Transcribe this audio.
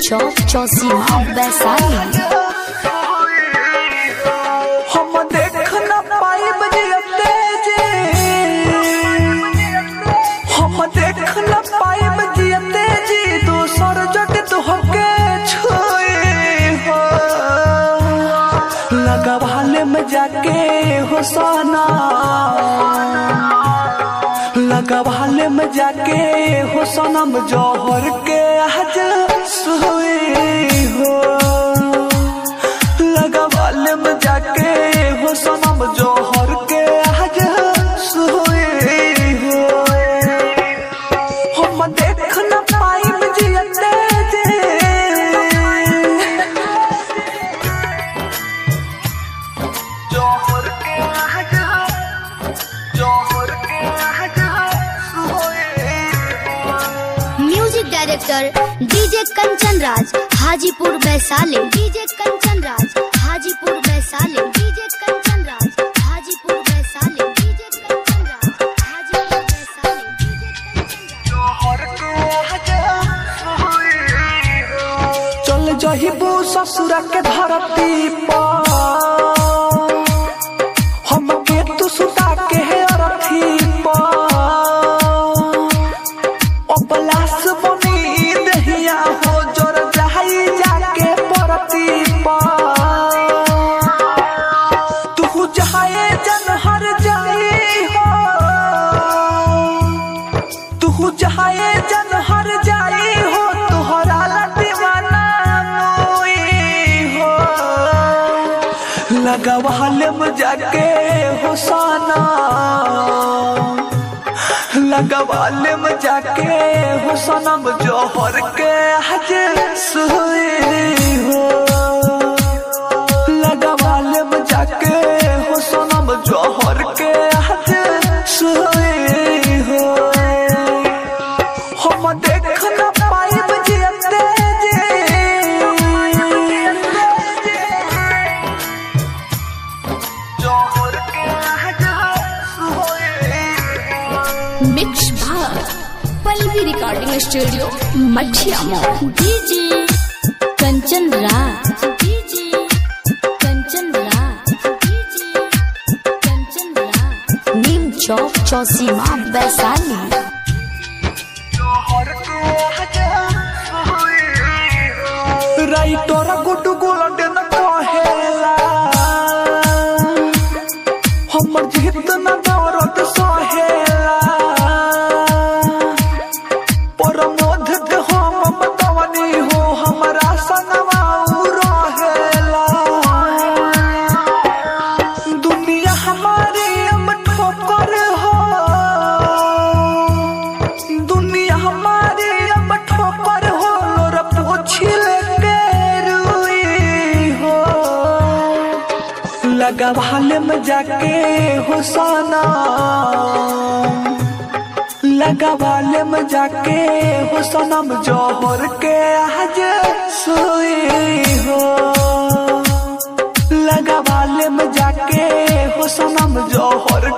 चौक चौसीमा वैशाली। हम देख न पाइब जियते जे, हम देख न पाइब जियते जी, दोसर जग तोहके छोए हो। लगवाले में जाके हो सोना, लगवाले में जाके हो सनम जौहर के आज सोए हो। लगवाले में जाके हो सनम जौहर के आज सोए हो। हम देख न पाइब जियते जे, जौहर के आज, जौहर के आज music director DJ Kanchan Raj Hajipur Vaishali. DJ Kanchan Raj Hajipur Vaishali. DJ Kanchan Raj Hajipur Vaishali. DJ Kanchan Raj Hajipur Vaishali. जौहर के आज चल जहिबू ससुर के धरती पर, हमके तू सुता के अरथी पर। पलास बनी दहिया हो जोर जाई जाके परती पर। तू जाए जन हर जाई हो, तू जाए जन हर जाई हो, तुहरा दीवाना मोई हो। लगवाले में जाके हो सोना, लगवाले में जाके हो सनम जौहर के आज सोए हो। लगवाले में जाके हो सनम जौहर के आज सोए हो। हम देख न पाइब जियते जे, जौहर के आज सोए। मिक्स भाग Pallavi recording studio Mathia mall. DJ Kanchan Raj. DJ Kanchan Raj. DJ Kanchan Raj Neem Chowk Chausima Vaishali. Writer Guddu golden कहेला, हमर जीत न दौरत सहेला। परमोध के हम मतवनी हो, हमरा संगवा उ रहेला। दुनिया हमारी अब ठोकर हो, दुनिया हमारी अब ठोकर हो। लोर पोछिल के रुई हो, लगवाले में जाके हो सोना, लगवाले में जाके हो सनम जौहर के आज सोए हो। लगवाले में जाके हो सनम जौहर